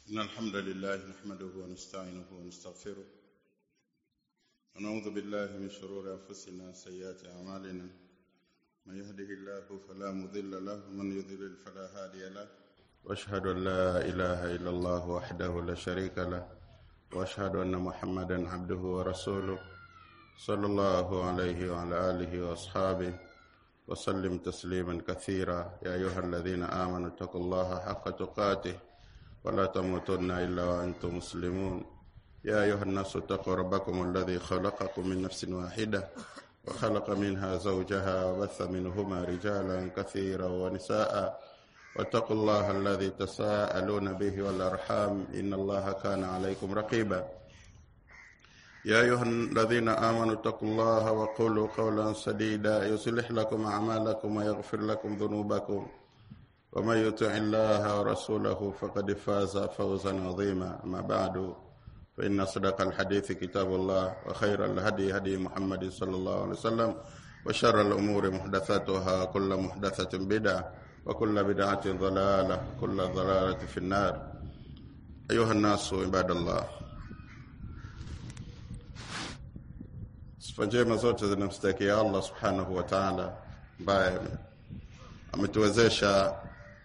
إن الحمد لله نحمده ونستعينه ونستغفره ونعوذ بالله من شرور أنفسنا وسيئات أعمالنا من يهده الله فلا مضل له ومن يضلل فلا هادي له وأشهد أن لا إله إلا الله وحده لا شريك له وأشهد أن محمدا عبده ورسوله صلى الله عليه وعلى آله وأصحابه وسلم تسليما كثيرا يا أيها الذين آمنوا اتقوا الله حق تقاته ولا تموتن إلا وأنتم مسلمون يا أيها الناس اتقوا ربكم الذي خلقكم من نفس واحدة وخلق منها زوجها وبث منهما رجالا كثيرا ونساء واتقوا الله الذي تساءلون به والأرحام إن الله كان عليكم رقيبا يا أيها الذين آمنوا اتقوا الله وقولوا قولا سديدا يصلح لكم أعمالكم ويغفر لكم ذنوبكم ومن يطع الله ورسوله فقد فاز فوزا عظيما أما بعد فإن أصدق الحديث كتاب الله وخير الهدي هدي محمد صلى الله عليه وسلم وشر الأمور محدثاتها كل محدثة بدعة وكل بدعة ضلالة كل ضلالة في النار أيها الناس عباد الله Sifajema zote zinamstakia Allah subhanahu wa ta'ala ambaye ametuwezesha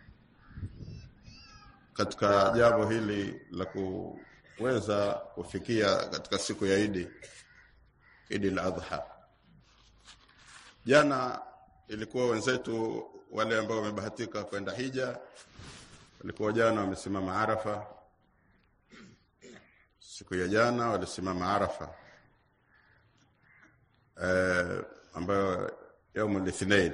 katika jambo hili la kuweza kufikia katika siku ya Eid al-Adha. Jana ilikuwa wenzetu wale ambao wamebahatika kwenda hija, walikuwa jana wamesimama Arafa. Siku ya jana walisimama Arafa. Ambayo يوم الاثنين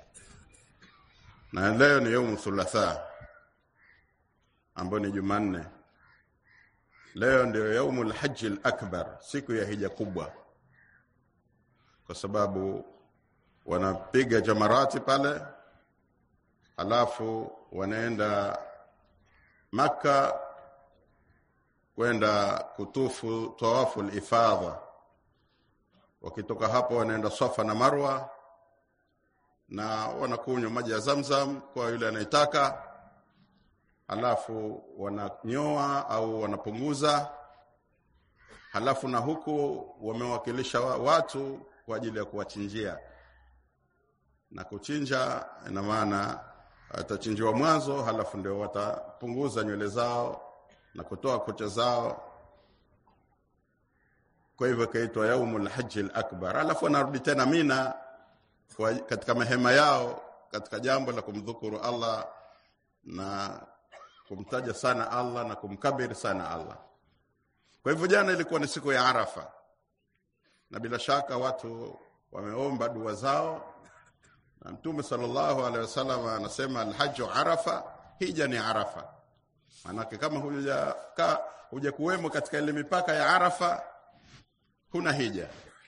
na leo ni يوم thulatha ambayo ni Jumanne. Leo ndio يوم الحج الأكبر, siku ya hija kubwa, kwa sababu wanapiga jamarati pale, alafu wanaenda Makka kwenda kutufu tawafu al-ifadha. Wakitoka hapo wanaenda Safa na Marwa na wanakunywa maji ya Zamzam kwa yule anayetaka, alafu wananyoa au wanapunguza, halafu na huku wamewakilisha watu kwa ajili ya kuwachinjia. Na kuchinja ina maana atachinjiwa mwanzo, halafu ndio watapunguza nywele zao na kutoa kucha zao. Kwa hivyo kaitwa yaumul hajjil akbar. Alafu wanarudi tena Mina katika mahema yao, katika jambo la kumdhukuru Allah na kumtaja sana Allah na kumkabiri sana Allah. Kwa hivyo jana ilikuwa ni siku ya Arafa, na bila shaka watu wameomba dua zao, na Mtume sallallahu alaihi wasallam anasema al-hajju Arafa, hija ni Arafa. Maana kama hujakuwemo katika ile mipaka ya Arafa huna hija.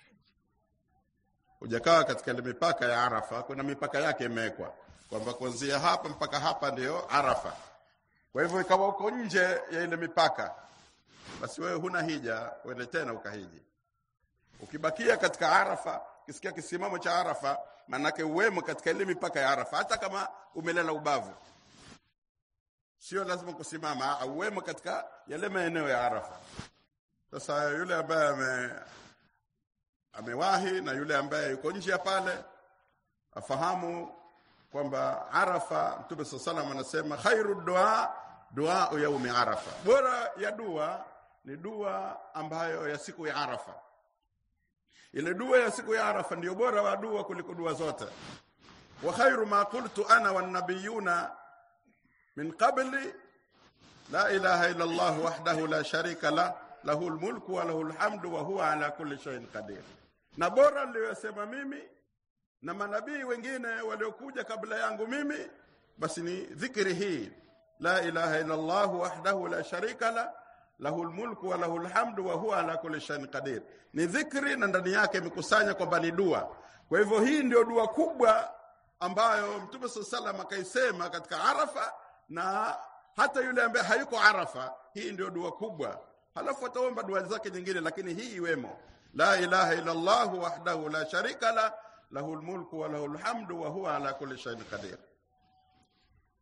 Hujakaa katika ile mipaka ya Arafa, kuna mipaka yake imewekwa kwamba kuanzia hapa mpaka hapa ndio Arafa. Kwa hivyo kama uko nje ya ile mipaka, basi wewe huna hija, uende tena ukahiji. Ukibakia katika Arafa, kisikia kisimamo cha Arafa, manake uwemo katika ile mipaka ya Arafa, hata kama umelela ubavu. Sio lazima kusimama, au uwemo katika yale maeneo ya Arafa. Sasa yule ambaye amewahi na yule ambaye yuko nje pale afahamu kwamba Arafa, Mtume sallallahu anasema khairu dua yaumi Arafa. Bora ya dua ni dua ambayo ya siku ya Arafa. Ile dua ya siku ya Arafa ndio bora wa dua kuliko dua zote. Wa khairu ma qultu ana wan nabiyuna min qabli la ilaha illa Allah wahdahu la sharika lahul mulku wa lahul hamdu wa huwa ala kulli shay'in qadir. Na bora niliyosema mimi na manabii wengine waliokuja kabla yangu mimi, basi ni dhikri hii, la ilaha illa Allah wahdahu la sharika lahul mulku wa lahul hamdu wa huwa ala kulli shay'in qadir. Ni dhikri na ndani yake imekusanya kwamba ni dua. Kwa hivyo hii ndio dua kubwa ambayo Mtume sallallahu akaisema katika Arafa, na hata yule ambaye hayuko Arafa, hii ndio dua kubwa. Halafu ataomba dua zake nyingine, lakini hii iwemo, la ilaha illa Allah wahdahu la sharika lahul mulku wa lahul hamdu wa huwa ala kulli shay'in qadir.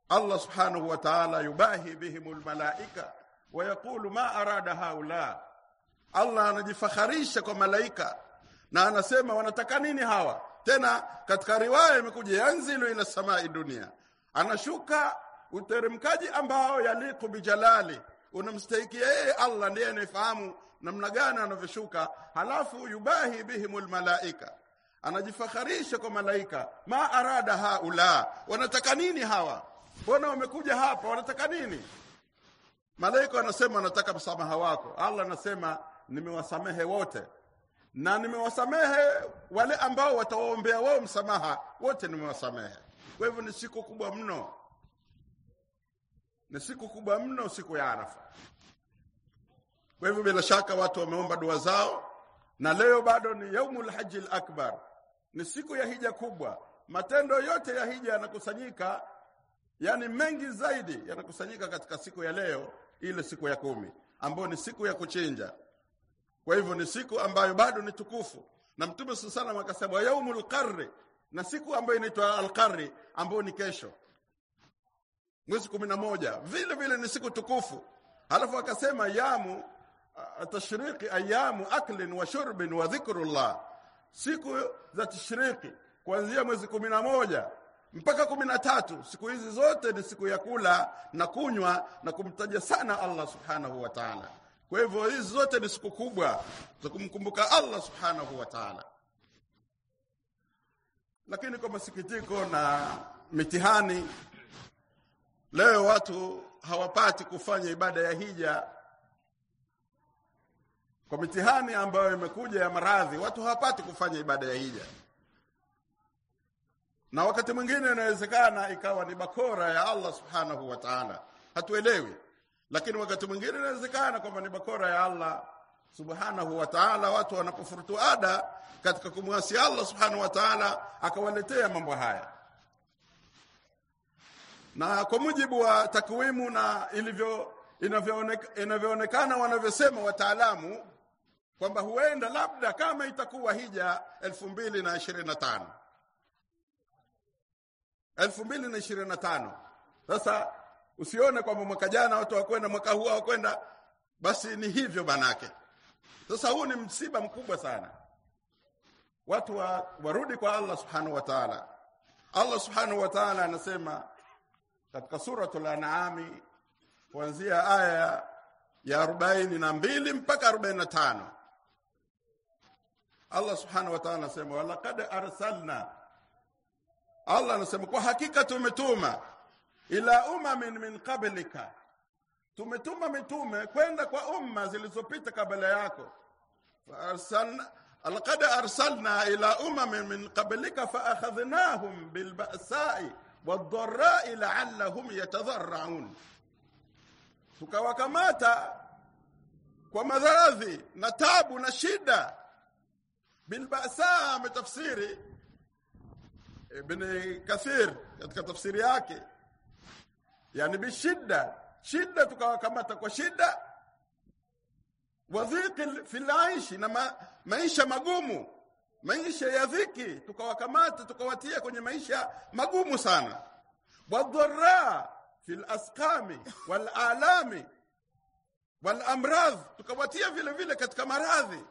Allah subhanahu wa ta'ala yubahi bihimul malaika wa yaqulu ma arada haula. Allah anajifakharisha kwa malaika na anasema wanataka nini hawa? Tena katika riwaya imekuja yanzilu ila samai dunia, anashuka uteremkaji ambao yaliku bijalali, unamstahikia yeye. Allah ndiye anayefahamu namna gani anavyoshuka. Halafu yubahi bihimul malaika, anajifakharisha kwa malaika, ma arada haula, wanataka nini hawa? Mbona wamekuja hapa, wanataka nini? Malaika wanasema wanataka msamaha wako. Allah anasema nimewasamehe wote, na nimewasamehe wale ambao watawaombea wao msamaha, wote nimewasamehe. Kwa hivyo ni siku kubwa mno, ni siku kubwa mno, siku ya Arafa. Kwa hivyo bila shaka watu wameomba dua zao, na leo bado ni yaumul hajjil akbar, ni siku ya hija kubwa. Matendo yote ya hija yanakusanyika, yani mengi zaidi yanakusanyika katika siku ya leo, ile siku ya 10 ambayo ni siku ya kuchinja. Kwa hivyo ni siku ambayo bado ni tukufu, na Mtume sallallahu alayhi wasallam akasema yaumul qarri, na siku ambayo inaitwa al-qarri ambayo ni kesho mwezi 11, vile vile ni siku tukufu. Halafu akasema yamu tashriqi ayamu aklin wa shurbin wa dhikrullah, siku za tashriki kuanzia mwezi 11 mpaka 13, siku hizi zote ni siku ya kula na kunywa na kumtaja sana Allah subhanahu wa ta'ala. Kwa hivyo hizi zote ni siku kubwa za kumkumbuka Allah subhanahu wa ta'ala. Lakini kwa masikitiko na mitihani, leo watu hawapati kufanya ibada ya hija. Kwa mitihani ambayo imekuja ya maradhi, watu hawapati kufanya ibada ya hija. Na wakati mwingine inawezekana ikawa ni bakora ya Allah subhanahu wa ta'ala, hatuelewi. Lakini wakati mwingine inawezekana kwamba ni bakora ya Allah subhanahu wa ta'ala, watu wanapofurutu ada katika kumwasi Allah subhanahu wa ta'ala, akawaletea mambo haya. Na kwa mujibu wa takwimu na inavyoonekana wanavyosema wataalamu, kwamba huenda labda kama itakuwa hija 2025. Sasa usione kwamba mwaka jana watu wakwenda, mwaka huu wakwenda, basi ni hivyo banake. Sasa huu ni msiba mkubwa sana. Watu warudi kwa Allah subhanahu wa ta'ala. Allah subhanahu wa ta'ala anasema katika suratul An'am kuanzia aya ya 42 mpaka 45. Allah subhanahu wa ta'ala anasema walaqad arsalna, Allah anasema kwa hakika tumetuma, ila umamin min qablika, tumetuma mitume kwenda kwa umma zilizopita kabla yako. Laqad arsalna ila umamin min qablika fa akhadhnahum bil ba'sa'i wad dharra'i la'allahum yatadharra'un, tukawakamata kwa madharadhi na tabu na shida. Bil ba'sa' metafsiri Ibn Kathir katika tafsiri yake, yani bishidda, shida tukawakamata kwa shida, wadhiqi fil aishi, na maisha magumu, maisha ya dhiki, tukawakamata tukawatia kwenye maisha magumu sana. Wadharra fil asqami wal alami wal amradh, tukawatia vile vile katika maradhi.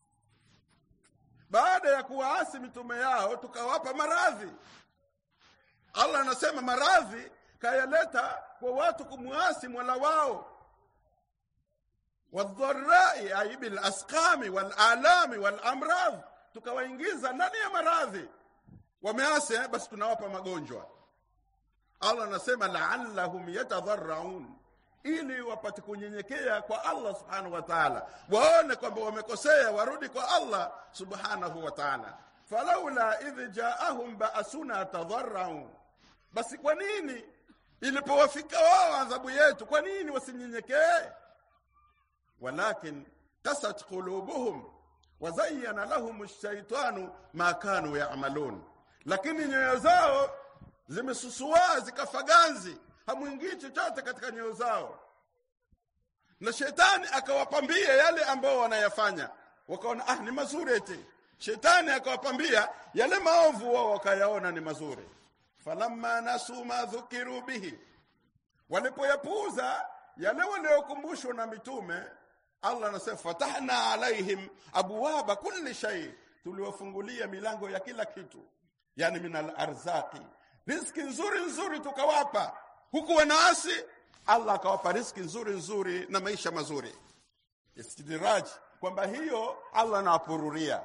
Baada ya kuwaasi mitume yao tukawapa maradhi. Allah anasema maradhi kayaleta kwa watu kumuasi Mola wao. Wadharra'i ay bil asqami wal alami wal amradh, tukawaingiza ndani ya maradhi. Wameasi, basi tunawapa magonjwa. Allah anasema la'allahum yatadharraun, ili wapate kunyenyekea kwa Allah subhanahu wa ta'ala, waone kwamba wamekosea, warudi kwa Allah subhanahu wa ta'ala. Falaula idh ja'ahum ba'suna tadharra'u, basi kwa nini ilipowafika wao adhabu yetu, kwa nini wasinyenyekee? Walakin qasat qulubuhum wa zayyana lahum ash-shaytanu ma kanu ya'malun, lakini nyoyo zao zimesusua zikafaganzi, hamuingii chochote katika nyoyo zao, na shetani akawapambia yale ambao wanayafanya, wakaona ni mazuri eti. Shetani akawapambia yale maovu, wao wakayaona ni mazuri. falamma nasu ma dhukiru bihi, walipoyapuuza yale waliokumbushwa na mitume, Allah anasema fatahna alaihim abwaba kulli shay, tuliwafungulia milango ya kila kitu, yani minal arzaqi, riziki nzuri nzuri tukawapa. Huku wanaasi, Allah akawapa riziki nzuri nzuri na maisha mazuri. Istidraj, kwamba hiyo Allah anawapururia.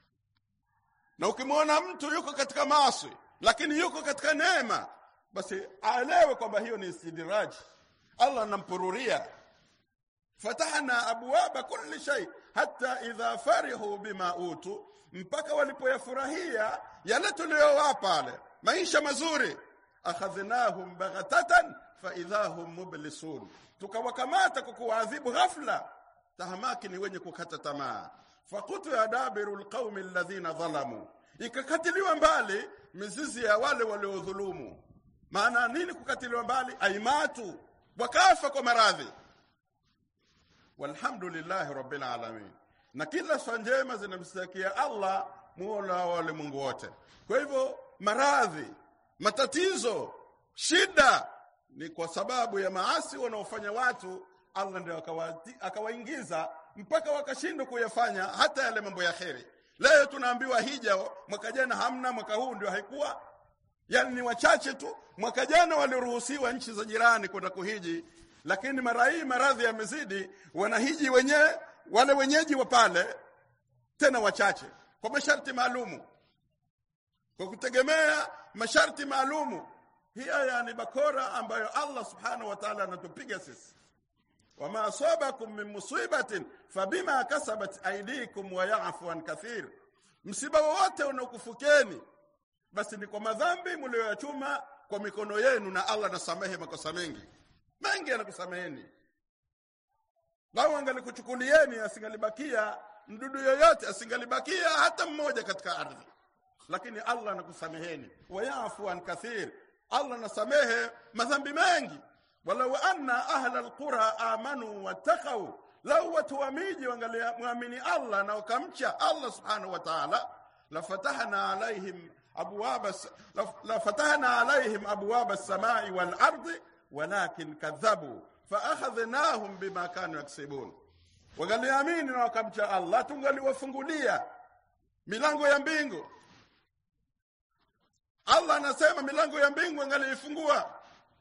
Na ukimwona mtu yuko katika maasi lakini yuko katika neema, basi aelewe kwamba hiyo ni istidraj, Allah anampururia. Fatahna abwaba kulli shay hatta idha farihu bima utu, mpaka walipoyafurahia yale tuliyowapa pale maisha mazuri, akhadhnahum baghatatan fa idahum mublisun, tukawakamata kwa kuadhibu ghafla, tahamaki ni wenye kukata tamaa. Faqutu adabiru alqaumi alladhina zalamu, ikakatiliwa mbali mizizi ya wale waliodhulumu. Maana nini kukatiliwa mbali? Aimatu, wakafa kwa maradhi. Walhamdulillahi rabbil alamin, na kila sifa njema zinamstakia Allah Mola wa ulimwengu wote. Kwa hivyo maradhi, matatizo, shida ni kwa sababu ya maasi wanaofanya watu. Allah ndio akawaingiza mpaka wakashindwa kuyafanya hata yale mambo ya kheri. Leo tunaambiwa hija, mwaka jana hamna, mwaka huu ndio haikuwa, yani ni wachache tu. Mwaka jana waliruhusiwa nchi za jirani kwenda kuhiji, lakini mara hii maradhi yamezidi, wanahiji wenyewe wale wenyeji wa pale, tena wachache kwa masharti maalumu, kwa kutegemea masharti maalumu. Hii aya ni bakora ambayo Allah subhanahu wa ta'ala anatupiga sisi. Wama asabakum min musibatin fabima kasabat aydikum wa ya'fu an kathir, msiba wote unaokufukeni basi ni kwa madhambi mlioyachuma kwa mikono yenu, na Allah anasamehe makosa mengi anakusameheni. Lao angalikuchukulieni, asingalibakia mdudu yoyote, asingalibakia hata mmoja katika ardhi, lakini Allah anakusameheni. Wa ya'fu an kathir, Allah anasamehe madhambi mengi. Walau anna ahla alqura amanu wattaqaw, law watu wa miji wangalimwamini Allah na wakamcha Allah subhanahu wa ta'ala, la fatahna alaihim abwaba as-samai wal ardi walakin kadhabu fa akhadhnahum bima kanu yaksibun. Wangaliamini na wakamcha Allah, tungaliwafungulia milango ya mbingu. Allah anasema milango ya mbingu angaliifungua,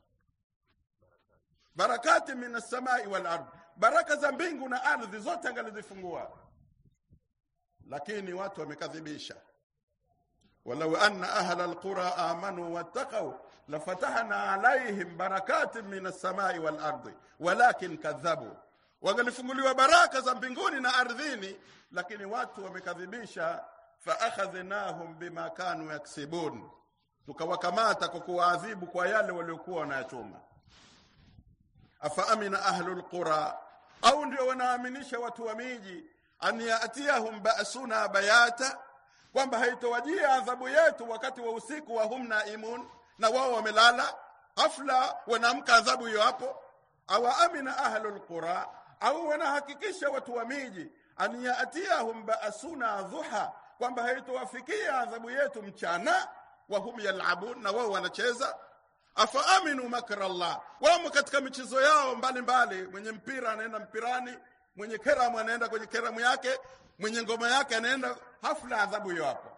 barakati minas samai wal ardh, baraka za mbingu na ardhi zote angalizifungua, lakini watu wamekadhibisha. Walau anna ahla alqura amanu wattaqaw lafatahna alaihim barakatin minas samai wal ardh walakin kadhabu, wangalifunguliwa baraka za mbinguni na ardhini, lakini watu wamekadhibisha. Fa akhadhnahum bima kanu yaksibun, tukawakamata kwa kuadhibu kwa yale waliokuwa wanayachuma. Afa amina ahlul qura, au ndio wanaaminisha watu wa miji, an yaatiyahum ba'suna bayata, kwamba haitowajia adhabu yetu wakati wa usiku, wa hum naimun, na wao wamelala, hafla wanaamka adhabu hiyo hapo. Awa amina ahlul qura, au wanahakikisha watu wa miji, an yaatiyahum ba'suna dhuha, kwamba haitowafikia adhabu yetu mchana, wa hum yal'abun, na wao wanacheza. Afa aminu makra Allah, wao katika michezo yao mbalimbali. Mwenye mpira anaenda mpirani, mwenye keramu anaenda kwenye keramu yake, mwenye ngoma yake anaenda hafla, adhabu hiyo hapo.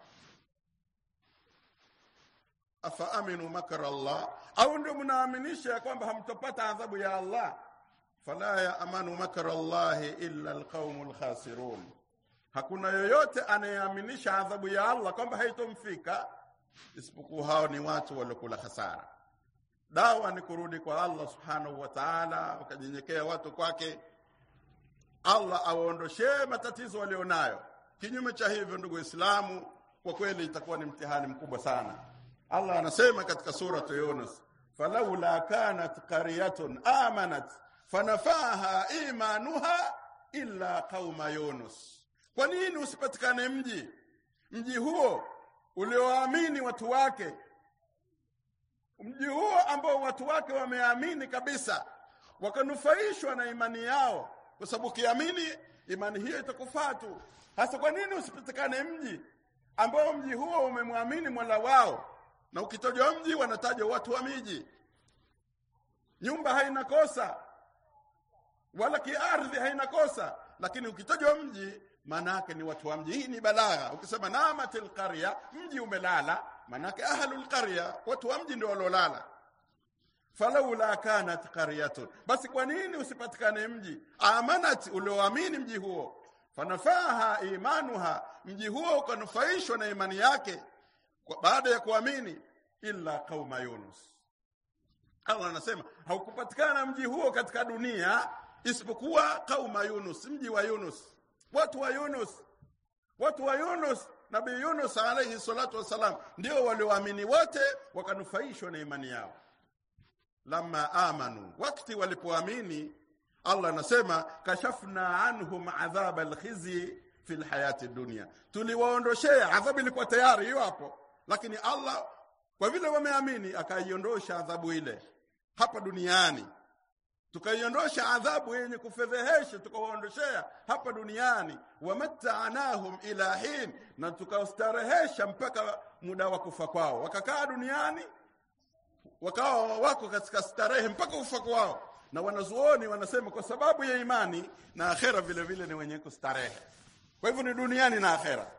Afa aminu makra Allah, au ndio mnaaminisha kwamba hamtopata adhabu ya Allah? Fala ya amanu makra Allah illa alqaumul khasirun, hakuna yoyote anayeaminisha adhabu ya Allah kwamba haitomfika isipokuwa hao ni watu waliokula hasara. Dawa ni kurudi kwa Allah subhanahu wa ta'ala, wakajinyenyekea watu kwake, Allah awaondoshee matatizo walionayo. Kinyume cha hivyo, ndugu Waislamu, kwa kweli itakuwa ni mtihani mkubwa sana. Allah anasema katika sura Yunus, falawla kanat qaryatun amanat fanafaha imanuha illa qauma Yunus, kwa nini usipatikane mji huo ulioamini watu wake, mji huo ambao watu wake wameamini kabisa, wakanufaishwa na imani yao, kwa sababu kiamini imani hiyo itakufaa tu. Hasa kwa nini usipatikane mji ambao mji huo umemwamini Mola wao, na ukitajwa mji wanataja watu wa miji. Nyumba haina kosa wala kiardhi haina kosa, lakini ukitajwa mji maana yake ni watu wa mji. Hii ni balagha. Ukisema namatil qarya, mji umelala, maana yake ahlul qarya, watu wa mji ndio walolala. Falawla kanat qaryatun, basi kwa nini usipatikane mji? Amanat, ulioamini mji huo, fanafaha imanuha, mji huo ukanufaishwa na imani yake baada ya kuamini, illa qauma Yunus. Allah anasema haukupatikana mji huo katika dunia isipokuwa qauma Yunus, mji wa Yunus, watu wa Yunus. Watu wa Yunus, Nabii Yunus alayhi salatu wasalam, ndio walioamini wote wakanufaishwa na imani yao. Lamma amanu, wakati walipoamini, Allah anasema kashafna anhum adhab alkhizi fil hayati dunya, tuliwaondoshea adhabu. Ilikuwa tayari hiyo hapo, lakini Allah kwa vile wameamini akaiondosha adhabu ile hapa duniani. Tukaiondosha adhabu yenye kufedhehesha, tukawaondoshea hapa duniani. Wamatta'nahum ila hin, na tukawastarehesha mpaka muda wa kufa kwao. Wakakaa duniani wakawa wako katika starehe mpaka kufa kwao. Na wanazuoni wanasema kwa sababu ya imani na akhera vile vile ni wenye kustarehe. Kwa hivyo ni duniani na akhera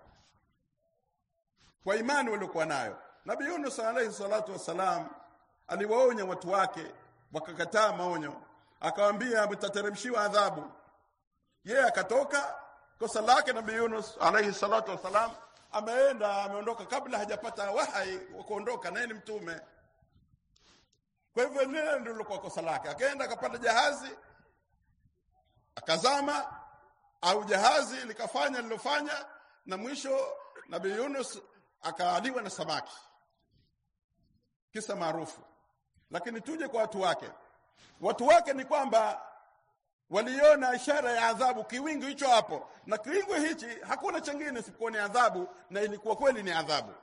kwa imani waliokuwa nayo. Nabii Yunus alayhi salatu wasalam aliwaonya watu wake, wakakataa maonyo, akawaambia mtateremshiwa adhabu. Yeye akatoka. Kosa lake Nabii Yunus alayhi salatu wasalam, ameondoka kabla hajapata wahai wa kuondoka, naye ni mtume. Kwa hivyo lile ndilo lilikuwa kosa lake. Akaenda akapanda jahazi akazama, au jahazi likafanya lilofanya, na mwisho Nabii Yunus akaaliwa na samaki. Kisa maarufu. Lakini tuje kwa watu wake. Watu wake ni kwamba waliona ishara ya adhabu, kiwingu hicho hapo, na kiwingu hichi hakuna chengine isipokuwa ni adhabu, na ilikuwa kweli ni adhabu.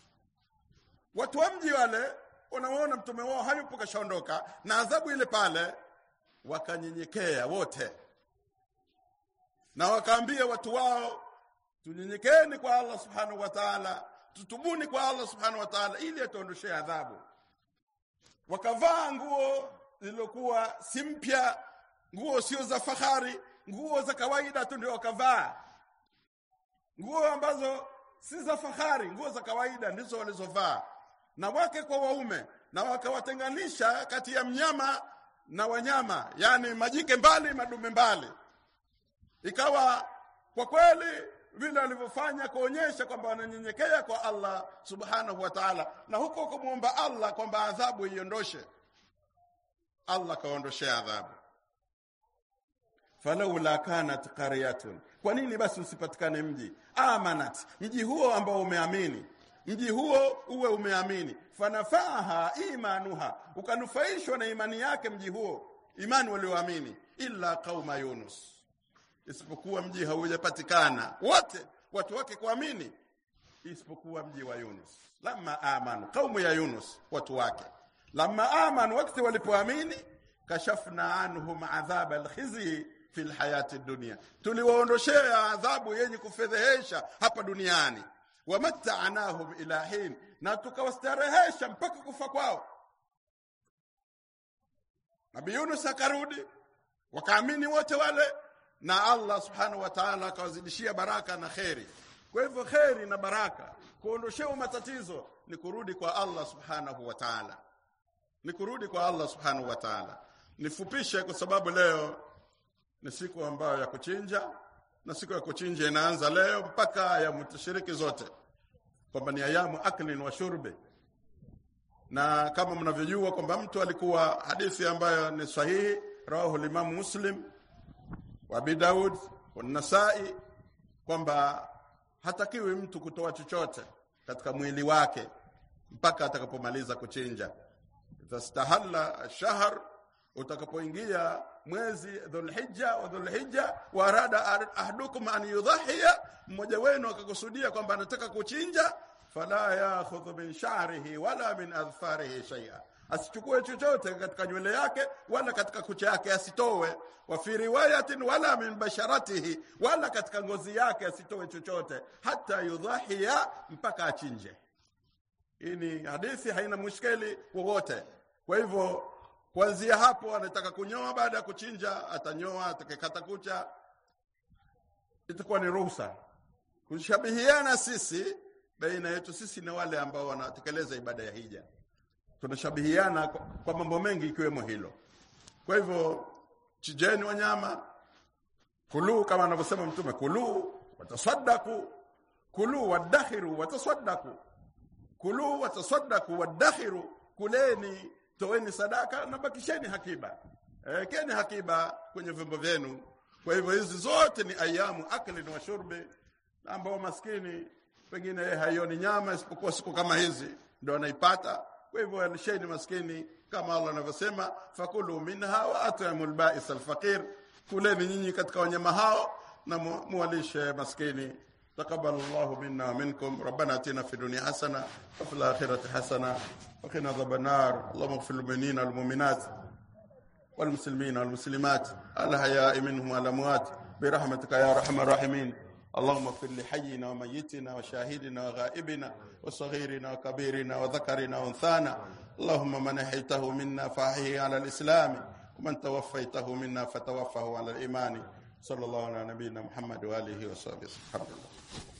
Watu wa mji wale wanaona mtume wao hayupo, kashaondoka, na adhabu ile pale, wakanyenyekea wote na wakaambia watu wao, tunyenyekeeni kwa Allah subhanahu wa ta'ala, tutubuni kwa Allah subhanahu wa ta'ala ili atuondoshee adhabu. Wakavaa nguo zilizokuwa si mpya, nguo sio za fahari, nguo za kawaida tu ndio wakavaa. Nguo ambazo si za fahari, nguo za kawaida ndizo walizovaa, na wake kwa waume, na wakawatenganisha kati ya mnyama na wanyama, yani majike mbali, madume mbali. Ikawa kwa kweli vile walivyofanya kuonyesha kwamba wananyenyekea kwa Allah subhanahu wa ta'ala, na huko kumuomba Allah kwamba adhabu iondoshe. Allah kaondoshea adhabu. Falawla kanat qaryatun, kwa nini basi usipatikane mji? Amanat, mji huo ambao umeamini, mji huo uwe umeamini. Fanafaha imanuha, ukanufaishwa na imani yake mji huo, imani walioamini. Illa qauma Yunus, isipokuwa mji haujapatikana wote watu wake kuamini, isipokuwa mji wa Yunus. Lamma amanu, kaumu ya Yunus, watu wake. Lamma amanu, wakati walipoamini, kashafna anhum adhab alkhizi fil hayati dunya, tuliwaondoshea adhabu yenye kufedhehesha hapa duniani. Wamatta'nahum ila hin, na tukawastarehesha mpaka kufa kwao. Nabii Yunus akarudi, wakaamini wote wale, na Allah subhanahu wa ta'ala akawazidishia baraka na khairi. Kwa hivyo khairi na baraka, kuondoshea matatizo, ni kurudi kwa Allah subhanahu wa ta'ala, ni kurudi kwa Allah subhanahu wa ta'ala. Nifupishe kwa sababu leo ni siku ambayo ya kuchinja, na siku ya kuchinja inaanza leo mpaka ya mtashiriki zote, kwamba ni ayamu aklin wa shurbi. Na kama mnavyojua kwamba mtu alikuwa, hadithi ambayo ni sahihi, rawahu Imam Muslim wa Abi Daud wa Nasai, kwamba hatakiwi mtu kutoa chochote katika mwili wake mpaka atakapomaliza kuchinja. Tastahalla ash-shahr, utakapoingia mwezi Dhulhijja wa Dhulhijja, wa arada ahdukum an yudhiya, mmoja wenu akakusudia kwamba anataka kuchinja, fala ya'khudhu min sha'rihi wala min adfarihi shay'a, asichukue chochote katika nywele yake wala katika kucha yake, asitoe. Wa fi riwayatin wala min basharatihi, wala katika ngozi yake asitoe chochote, hata yudhiya, mpaka achinje. Hii ni hadithi, haina mushkeli wowote. Kwa hivyo kuanzia hapo anataka kunyoa, baada ya kuchinja atanyoa, atakekata kucha, itakuwa ni ruhusa. Kushabihiana sisi baina yetu sisi na wale ambao wanatekeleza ibada ya hija, tunashabihiana kwa mambo mengi ikiwemo hilo. Kwa hivyo chinjeni wanyama, kulu kama anavyosema Mtume, kulu watasaddaku, kulu wadakhiru watasaddaku, kulu watasaddaku wadakhiru, kuleni, toeni sadaka na bakisheni hakiba. Keni hakiba kwenye vyombo vyenu. Kwa hivyo hizi zote ni ayamu akli na shurbi, ambao maskini pengine haioni nyama isipokuwa siku kama hizi ndio anaipata. Kwa hivyo alisheni maskini kama Allah anavyosema, fakulu minha wa at'imul ba'is al-faqir, kuleni nyinyi katika wanyama hao na muwalishe maskini. Taqabbalallahu minna wa minkum. Rabbana atina fid dunya hasana wa fil akhirati hasana wa qina adhaban nar. Allahumma ighfir lil mu'minina wal mu'minat wal muslimina wal muslimat al ahya'i minhum wal amwat bi rahmatika ya arhamar rahimin. اللهم اغفر لحينا وميتنا وشاهدنا وغائبنا وصغيرنا وكبيرنا وذكرنا وانثانا. اللهم من احييته منا فاحيه على الإسلام، ومن توفيته منا فتوفه على الإيمان. صلى الله على نبينا محمد وآله وصحبه. الحمد لله.